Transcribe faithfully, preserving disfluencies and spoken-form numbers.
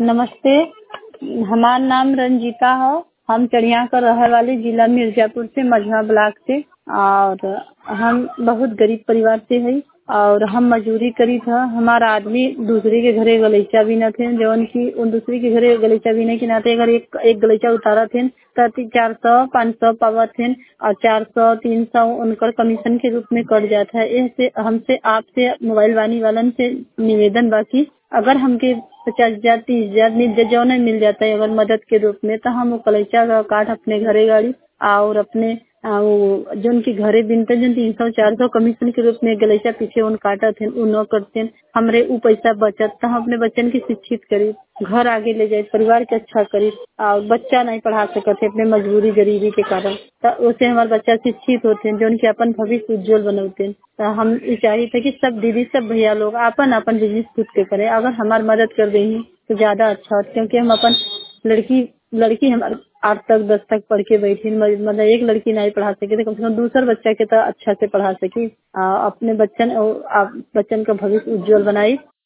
नमस्ते, हमार नाम रंजीता है। हम चढ़िया का रहे वाले जिला मिर्जापुर से, मझवा ब्लॉक से। और हम बहुत गरीब परिवार से हई और हम मजदूरी करी था। हमारा आदमी दूसरे के घरे गलीचा भी न थे, जौन की उन दूसरे के घरे गलीचा भी नहीं के नाते अगर एक एक गलीचा उतारा थे तो चार सौ पाँच सौ पावा थे और चार सौ तीन सौ उनकर कमीशन के रूप में कट जाता है। इससे हमसे आपसे मोबाइल वानी वालन से निवेदन बाकी अगर हमके पचास हजार तीस हजार मिल जो नहीं मिल जाता है अगर मदद के रूप में, तो हम वो कलेचा का काट अपने घरे गाड़ी और अपने जो उनके घरे बिनते जो तीन सौ चार सौ कमीशन के रूप में गलीचा पीछे उन काटा थे उन न करते हमरे उ पैसा बचत तो हम अपने बच्चन की शिक्षित करी, घर आगे ले जाए, परिवार के अच्छा करी और बच्चा नहीं पढ़ा सकते अपने मजबूरी गरीबी के कारण, तो उससे हमारे बच्चा शिक्षित होते हैं जो उनके अपन भविष्य उज्जवल बनाते हैं। तो हम ये चाहिए थे कि सब दीदी सब भैया लोग अपन अपन बिजनेस खुद के करें, अगर हमारी मदद कर देंगे तो ज्यादा अच्छा होता, क्योंकि हम अपन लड़की लड़की हमारे आठ तक दस तक पढ़ के बैठी, मतलब एक लड़की नहीं पढ़ा सके तो कम से कम दूसरा बच्चा के तो अच्छा से पढ़ा सकी, अपने बच्चन बच्चन का भविष्य उज्जवल बनाई।